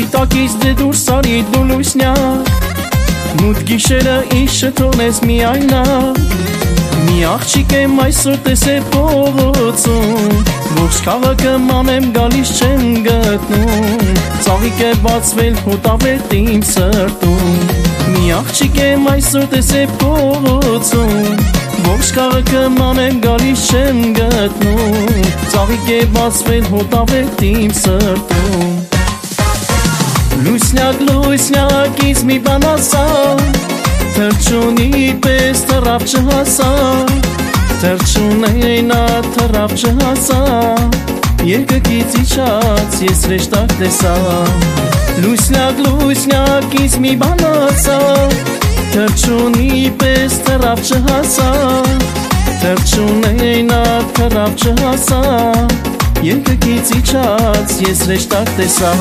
Սպիտակից դե դուրս արի դու լույսնյակ Մութ գիշերը իշը թողնես միայնակ Մի աղջիկ եմ այսօր տեսել փողոցում Ողջ քաղաքը մանեմ գալիս չեմ գտնում Ծաղիկ է բացվել հոտավետ իմ սրտում Մի աղջիկ եմ այսօր տեսել փողոցում Ողջ քաղաքը մանեմ գալիս չեմ գտնում Ծաղիկ է բացվել հոտավետ իմ սրտում Լույսնյակ, լույսնյակից մի բան ասա Թրջունի պես թռավ չհասա Թրջունեին թռավ չհասա Երկկից իջած ես ռեշտակ տեսա Լույսնյակ, լույսնյակից մի բան ասա Թրջունի պես թռավ չհասա Թրջունեին թռավ չհասա Երկկից իջած ես ռեշտակ տեսա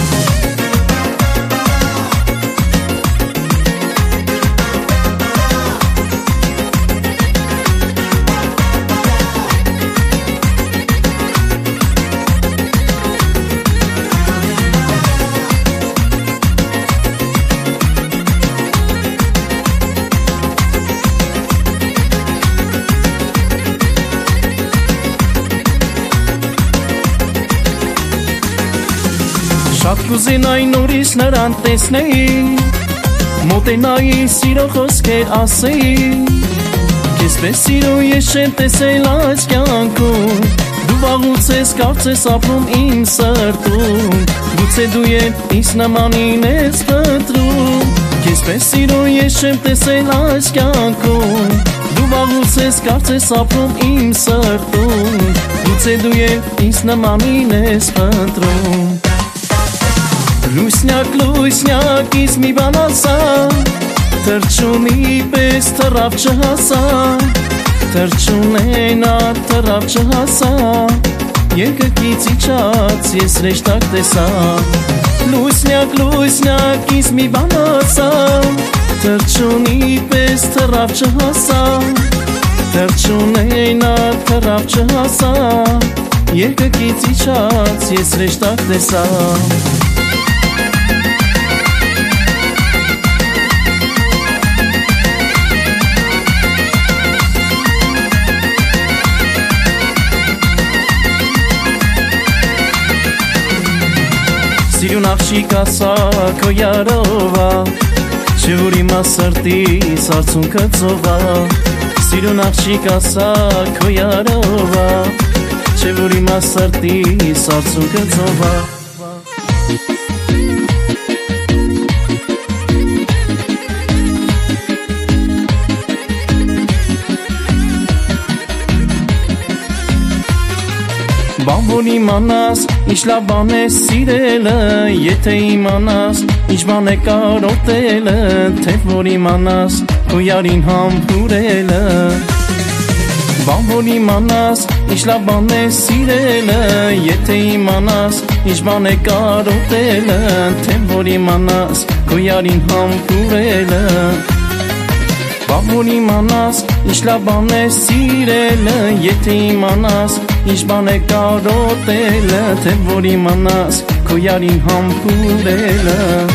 Շատ կուզենայի նորից նրան տեսնեի Մոտենայի սիրո խոսքեր ասեի Քեզ պես սիրո ես չեմ տեսել այս կյանքում Դու վաղուց ես կարծես ապրում իմ սրտում Գուցե դու ինձ նմանին ես փնտրում Քեզ պես սիրո ես չեմ տեսել այս կյանքում Դու վաղուց ես կարծես ապրում իմ սրտում Գուցե դու ինձ նմանին ես փնտրում Լույսնյակ, լույսնյակից մի բան ասա Թրջունի պես թռավ չհասա Թրջունեին թռավ չհասա Երկկից իջած ես ռեշտակ տեսա Լույսնյակ, լույսնյակից մի բան ասա Թրջունի պես թռավ չհասա Թրջունեին թռավ չհասա Երկկից իջած ես ռեշտակ տեսա Սիրուն աղջիկ ասա քո յարովա Չէ որ իմա սրտիս արցունքը ծովա Սիրուն աղջիկ ասա քո յարովա Չէ որ իմա սրտիս արցունքը ծովա Բան որ իմանաս, ինչ լավ բան է սիրելը Եթե իմանաս, ինչ բան է կարոտելը Թե որ իմանաս, քո յարին համբուրելը Բան որ իմանաս, ինչ լավ բան է սիրելը Եթե իմանաս, ինչ բան է կարոտելը Թե որ իմանաս, քո յարին համբուրելը Բան որ իմանաս, ինչ լավ բան է սիրելը Եթե իմանաս, ինչ բան է կարոտելը Թե որ իմանաս, քո յարին համբուրելը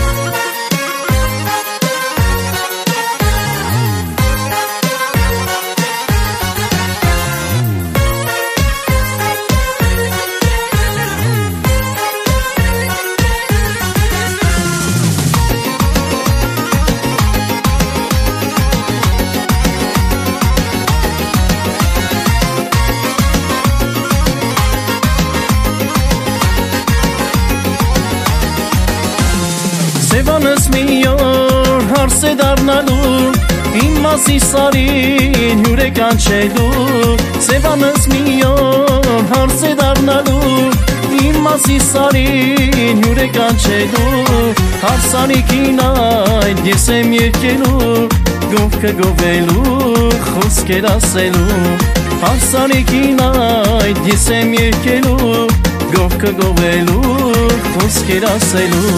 Սևանս մի օր հարս է դառնալու Իմ մասի սարին հյուր է կանչելու Սևանս մի օր հարս է դառնալու Իմ մասի սարին հյուր է կանչելու Հարսանիքին այդ ես եմ երկելու Գովքը գովելու խոսքեր ասելու Հարսանիքին այդ ես եմ երկելու Գովքը գովելու խոսքեր ասելու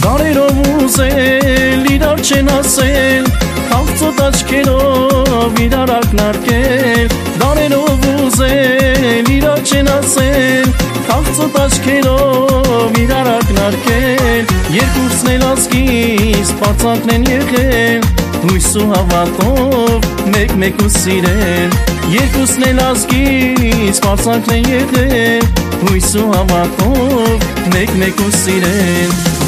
Դարերով ուզել իրար չեն ասել, քաղցոտ աչքերով իրար ակնարկել, դարերով ուզել իրար չեն ասել, քաղցոտ աչքերով իրար ակնարկել, երկուսն էլ ազգիս պարծանքն են եղել, հույս ու հավատով մեկ-մեկ ու սիրել, երկուսն էլ ազգիս պարծանքն են եղել, հույս ու հավատով մեկ-մեկ ու սիրել.